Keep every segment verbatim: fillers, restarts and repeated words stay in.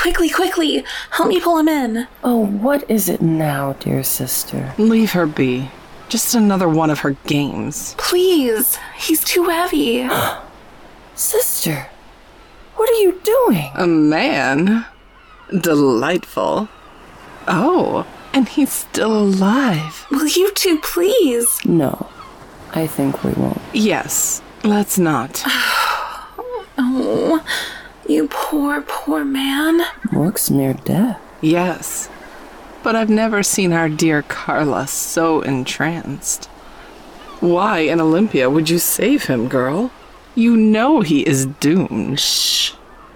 quickly, quickly. Help me pull him in. Oh, what is it now, dear sister? Leave her be. Just another one of her games. Please. He's too heavy. Sister, what are you doing? A man? Delightful. Oh, and he's still alive. Will you two please? No, I think we won't. Yes, let's not. Oh, you poor, poor man. Looks near death. Yes, but I've never seen our dear Carla so entranced. Why in Olympia would you save him, girl? You know he is doomed. Shh.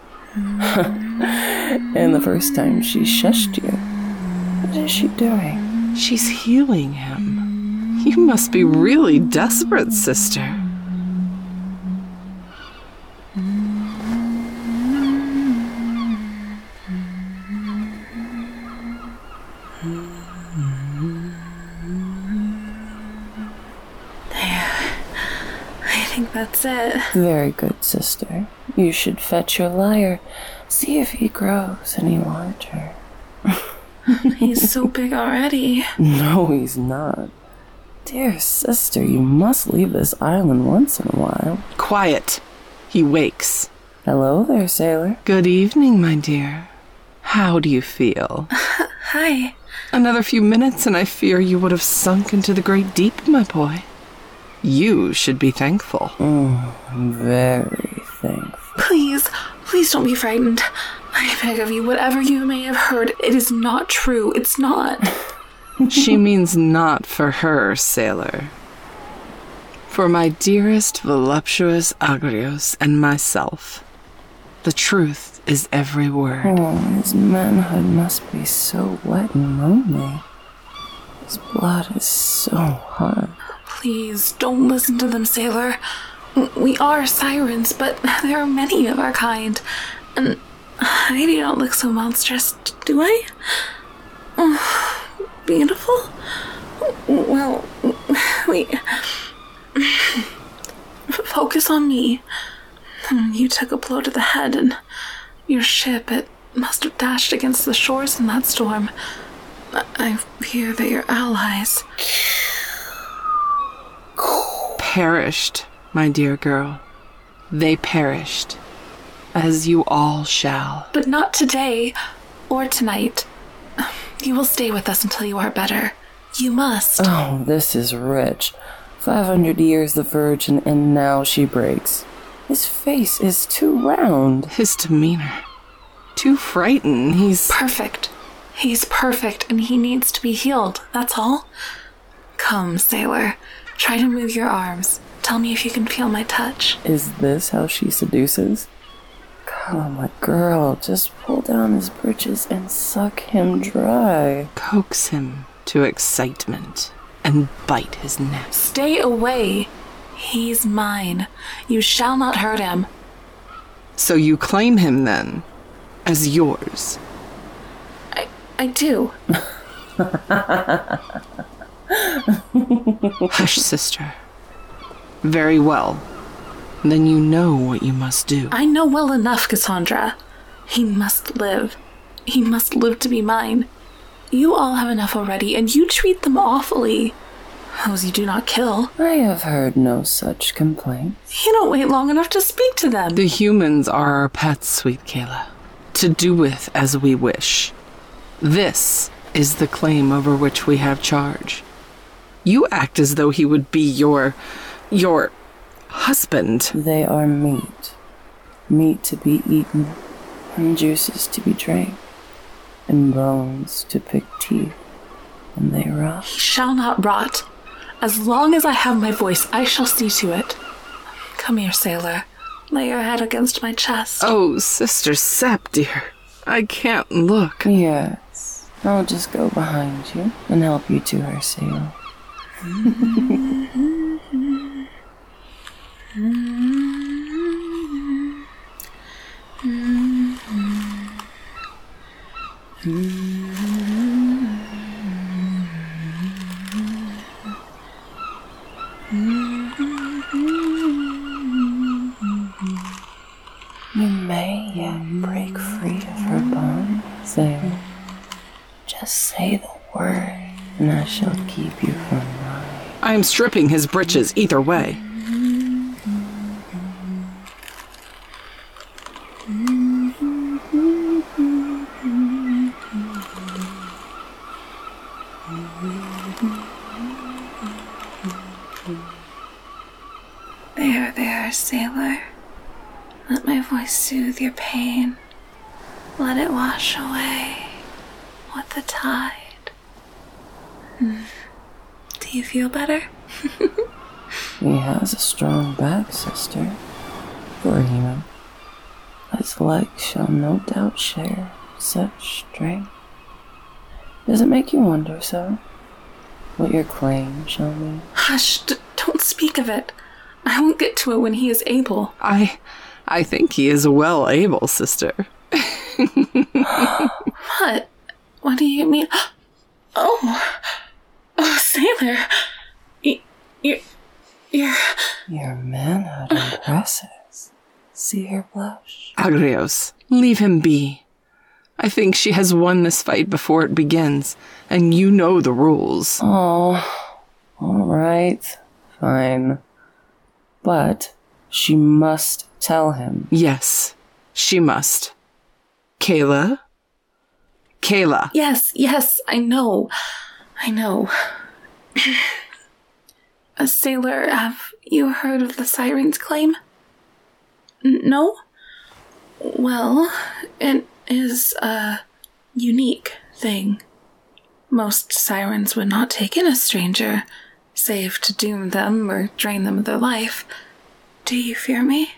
And the first time she shushed you, what is she doing? She's healing him. You must be really desperate, sister. That's it. Very good, sister. You should fetch your lyre. See if he grows any larger. He's so big already. No, he's not. Dear sister, you must leave this island once in a while. Quiet. He wakes. Hello there, sailor. Good evening, my dear. How do you feel? Hi. Another few minutes and I fear you would have sunk into the great deep, my boy. You should be thankful. Oh, very thankful. Please, please don't be frightened. I beg of you, whatever you may have heard, it is not true. It's not. She means not for her, sailor. For my dearest, voluptuous Agrios and myself. The truth is every word. Oh, his manhood must be so wet and lonely. His blood is so hot. Please, don't listen to them, sailor. We are sirens, but there are many of our kind. And I do not look so monstrous, do I? Oh, beautiful? Well, wait. Focus on me. You took a blow to the head, and your ship, it must have dashed against the shores in that storm. I fear that your allies... perished, my dear girl. They perished, as you all shall. But not today, or tonight. You will stay with us until you are better. You must. Oh, this is rich. Five hundred years the virgin, and now she breaks. His face is too round. His demeanor, too frightened. He's... perfect. He's perfect, and he needs to be healed, that's all. Come, sailor. Try to move your arms. Tell me if you can feel my touch. Is this how she seduces? Come, my girl, just pull down his breeches and suck him dry. Coax him to excitement and bite his neck. Stay away. He's mine. You shall not hurt him. So you claim him, then, as yours? I, I do. Hush, sister. Very well. Then you know what you must do. I know well enough, Cassandra. He must live. He must live to be mine. You all have enough already, and you treat them awfully. Those you do not kill. I have heard no such complaints. You don't wait long enough to speak to them. The humans are our pets, sweet Kayla, to do with as we wish. This is the claim over which we have charge. You act as though he would be your... your... husband. They are meat. Meat to be eaten, and juices to be drank, and bones to pick teeth, and they rot. He shall not rot. As long as I have my voice, I shall see to it. Come here, sailor. Lay your head against my chest. Oh, Sister Sep, dear. I can't look. Yes. I'll just go behind you and help you to her sail. You may yet break free of her bonds. Say, just say the word, and I shall keep you from mine. I am stripping his breeches either way. There, there, sailor. Let my voice soothe your pain. Let it wash away with the tide. Hmm. Do you feel better? He has a strong back, sister. Poor human. His legs shall no doubt share such strength. Does it make you wonder so? What your claim shall be? Hush, d- don't speak of it. I won't get to it when he is able. I... I think he is well able, sister. What? What do you mean? Oh, oh, sailor. Y- You're... You're... Your manhood impresses. See her blush? Agrios, leave him be. I think she has won this fight before it begins, and you know the rules. Oh, all right, fine. But she must tell him. Yes, she must. Kayla? Kayla. Yes, yes, I know. I know. A sailor, have you heard of the Siren's claim? N- no? Well, it is a unique thing. Most sirens would not take in a stranger, save to doom them or drain them of their life. Do you fear me?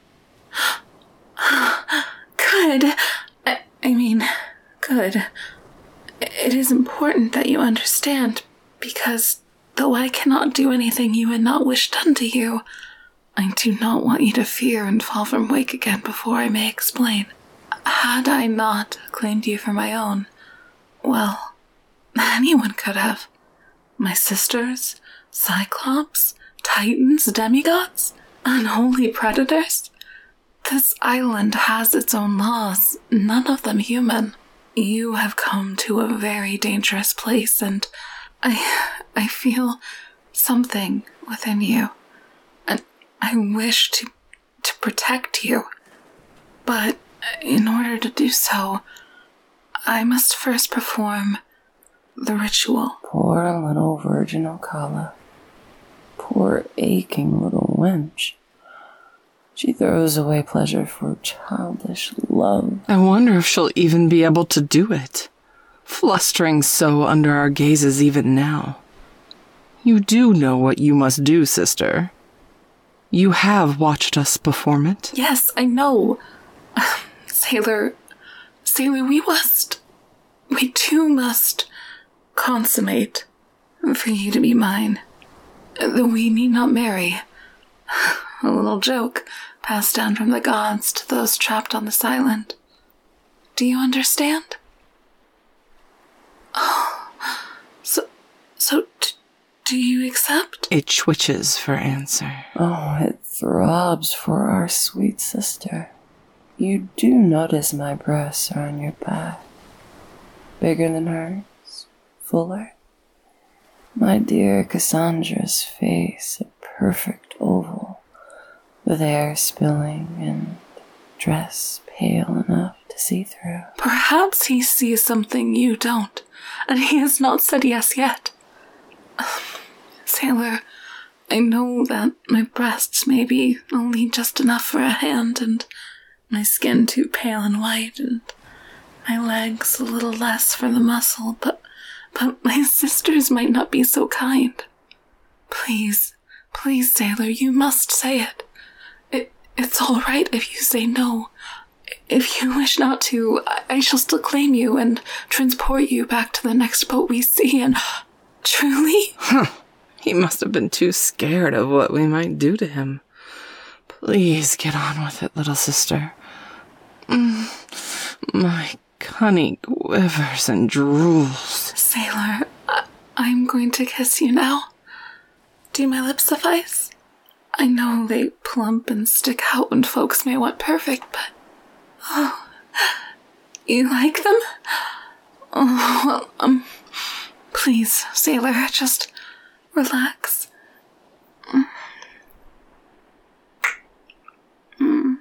Good. I, I mean, good. It is important that you understand, because though I cannot do anything you would not wish done to you, I do not want you to fear and fall from wake again before I may explain. Had I not claimed you for my own, well, anyone could have. My sisters, Cyclops, Titans, demigods, unholy predators. This island has its own laws, none of them human. You have come to a very dangerous place, and I, I feel something within you. And I wish to, to protect you. But in order to do so, I must first perform the ritual. Poor little Virgin Ocala. Poor aching little wench. She throws away pleasure for childish love. I wonder if she'll even be able to do it, flustering so under our gazes even now. You do know what you must do, sister. You have watched us perform it. Yes, I know. Sailor, Sailor, we must, we too must consummate for you to be mine. Though we need not marry. A little joke passed down from the gods to those trapped on this island. Do you understand? Oh, so, so, d- do you accept? It twitches for answer. Oh, it throbs for our sweet sister. You do notice my breasts are on your back. Bigger than hers? Fuller? My dear Cassandra's face, a perfect oval, with hair spilling and dress pale enough to see through. Perhaps he sees something you don't, and he has not said yes yet. Sailor, I know that my breasts may be only just enough for a hand, and my skin too pale and white, and my legs a little less for the muscle, but but my sisters might not be so kind. Please, please, sailor, you must say it. It it's all right if you say no. If you wish not to, I shall still claim you and transport you back to the next boat we see, and truly? Huh. He must have been too scared of what we might do to him. Please get on with it, little sister. Mm, my cunny quivers and drools. Sailor, I- I'm going to kiss you now. Do my lips suffice? I know they plump and stick out when folks may want perfect, but... Oh, You like them? Oh, well, um, please, sailor, just relax. Mm. Mm.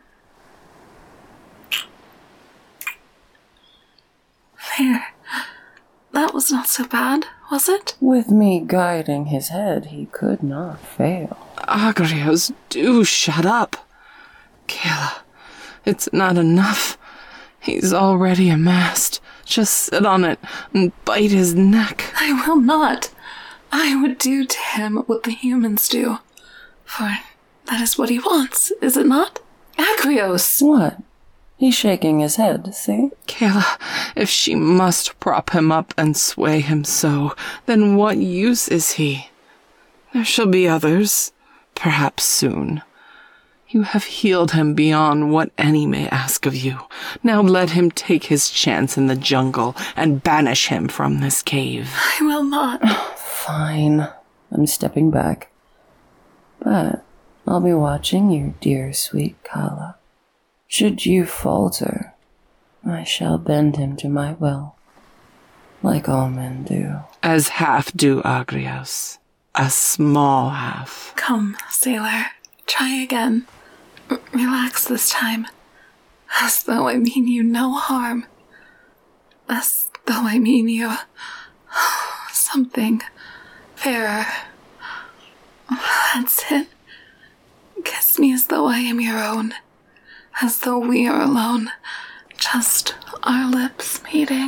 There. That was not so bad, was it? With me guiding his head, he could not fail. Agrios, do shut up. Kayla, it's not enough. He's already a mast. Just sit on it and bite his neck. I will not. I would do to him what the humans do. For that is what he wants, is it not? Agrios! What? He's shaking his head, see? Kayla, if she must prop him up and sway him so, then what use is he? There shall be others, perhaps soon. You have healed him beyond what any may ask of you. Now let him take his chance in the jungle and banish him from this cave. I will not. Fine. I'm stepping back. But I'll be watching you, dear sweet Kala. Should you falter, I shall bend him to my will, like all men do. As half do Agrios. A small half. Come, sailor. Try again. R- relax this time. As though I mean you no harm. As though I mean you something fairer. That's it. Kiss me as though I am your own. As though we are alone. Just our lips meeting.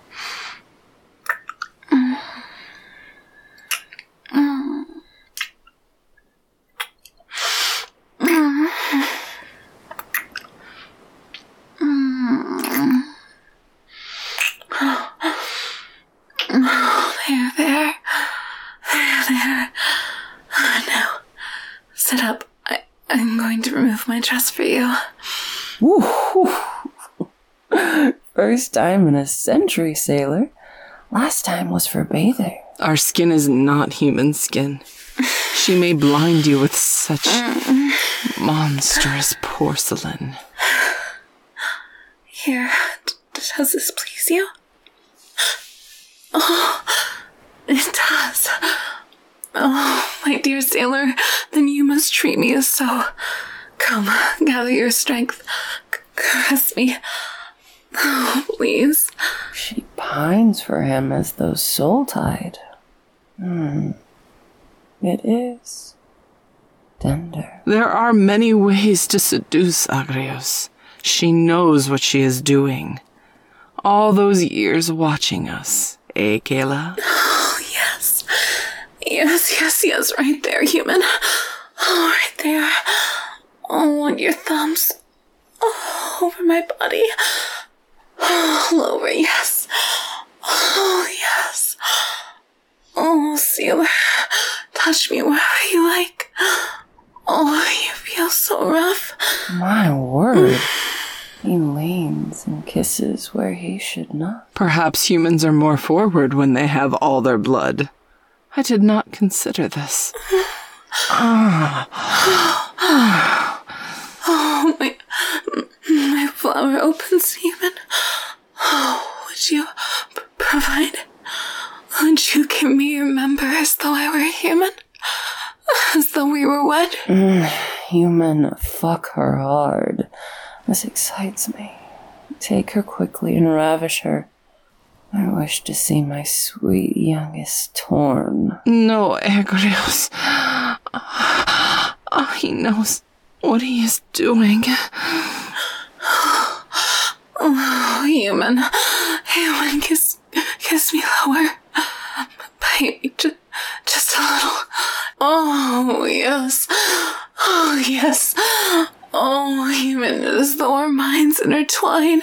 Mm. Mm. Mm. Mm. Oh, there, there. There, there. Oh, now, sit up. I, I'm going to remove my dress for you. Woo! First time in a century, sailor. Last time was for bathing. Our skin is not human skin. She may blind you with such monstrous porcelain. Here, d- does this please you? Oh, it does. Oh, my dear sailor, then you must treat me as so. Come, gather your strength. C- caress me. Oh, please. She pines for him as though soul-tied. Hmm. It is tender. There are many ways to seduce Agrios. She knows what she is doing. All those years watching us, eh, Kayla? Oh, yes. Yes, yes, yes, right there, human. Oh, right there. Oh, and your thumbs. Oh, over my body. All over, yes. Oh, yes. Oh, sailor, touch me wherever you like. Oh, you feel so rough. My word. He leans and kisses where he should not. Perhaps humans are more forward when they have all their blood. I did not consider this. Ah. Oh, my, my flower opens, human. Oh, would you p- provide? Would you give me your member as though I were a human? As though we were wed? Mm, human, fuck her hard. This excites me. Take her quickly and ravish her. I wish to see my sweet youngest torn. No, Agrios. Oh, he knows what he is doing. Oh, human. Human, kiss, kiss me lower. Bite me just, just a little. Oh, yes. Oh, yes. Oh, human, it is though our minds intertwine.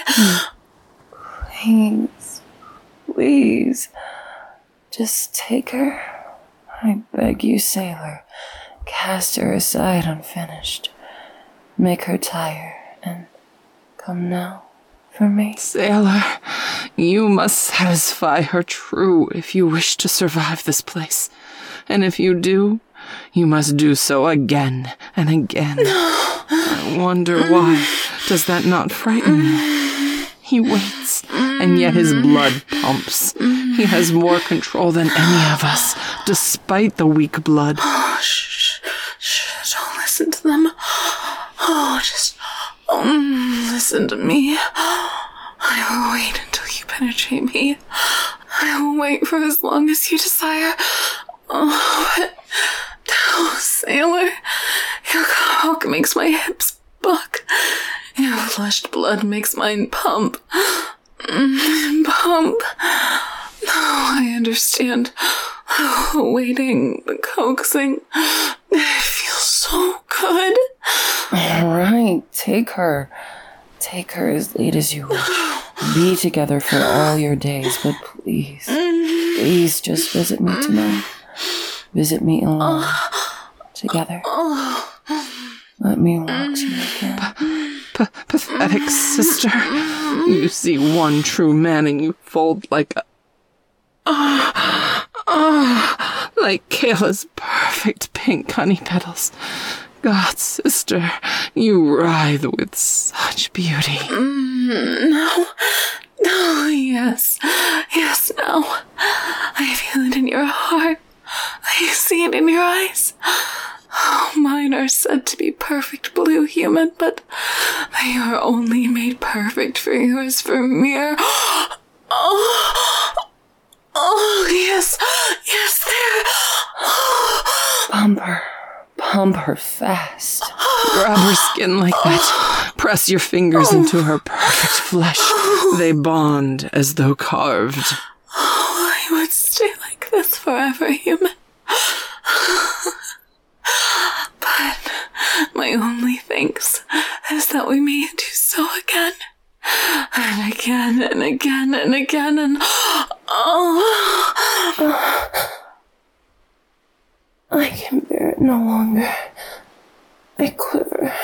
Please, please, just take her. I beg you, sailor. Cast her aside unfinished. Make her tire and come now for me. Sailor, you must satisfy her true if you wish to survive this place. And if you do, you must do so again and again. I wonder why. Does that not frighten you? He waits and yet his blood pumps. He has more control than any of us, despite the weak blood. Oh, shh, shh, don't listen to them. Oh, just um, listen to me. I will wait until you penetrate me. I will wait for as long as you desire. Oh, but, oh, sailor, your cock makes my hips buck. Your flushed blood makes mine pump. Mm, pump. Oh, I understand. Oh, waiting, the coaxing. It feels so good. All right, take her. Take her as late as you wish. Be together for all your days, but please, please just visit me tonight. Visit me alone. Together. Let me walk to you again. P- pathetic sister. You see one true man and you fold like a... Oh, oh, like Kayla's perfect pink honey petals. God, sister, you writhe with such beauty. Mm, no. No, yes. Yes, now. I feel it in your heart. I see it in your eyes. Oh, mine are said to be perfect blue human, but they are only made perfect for yours for mere... Oh, oh, yes, yes, there. Oh. Pump her. Pump her fast. Grab her skin like that. Press your fingers into her perfect flesh. They bond as though carved. Oh, I would stay like this forever, human. But my only thanks is that we may do so again. And again and again and again and... Oh... I can bear it no longer. I quiver.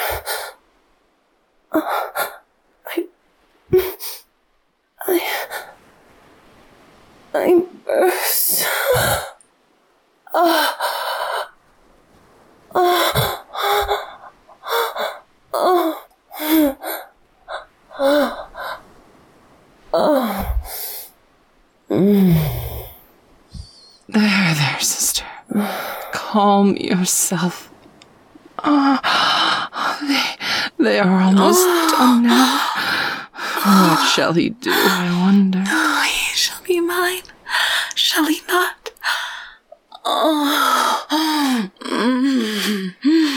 Uh, I... I... I burst. Uh, uh, uh, uh, uh, mm. There, there, sister. Calm yourself. Oh, they, they are almost done now. What shall he do, I wonder? Oh, he shall be mine. Shall he not? Oh, mm,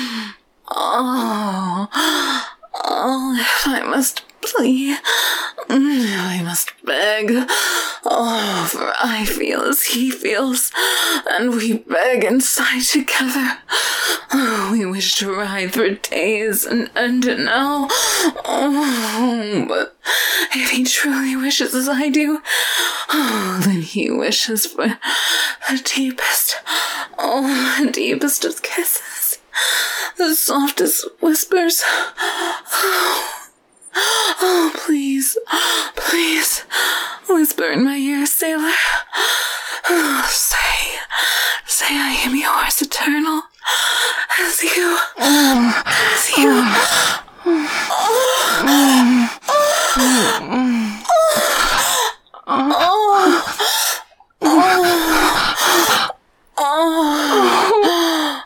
oh, oh, if I must plead, if I must beg, oh, for I feel as he feels, and we beg and sigh together. Oh, we wish to ride for days and end it now. Oh, but if he truly wishes as I do, oh, then he wishes for the deepest, oh, the deepest of kisses, the softest whispers. Oh, oh, please, please, whisper in my ear, sailor. Oh, say, say I am yours, eternal, as you, as you. Oh, oh, oh, oh, oh, oh,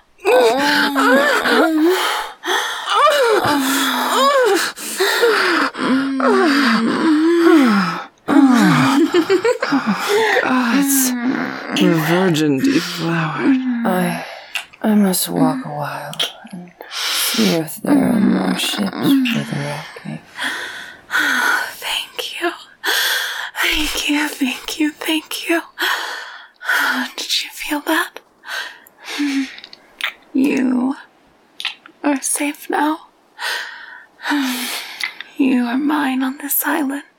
Gods, the virgin deflowered. I... I must walk a while and see if there are more ships for the wrecking. Thank you. Thank you, thank you, thank you. Did you feel that? You are safe now. You are mine on this island.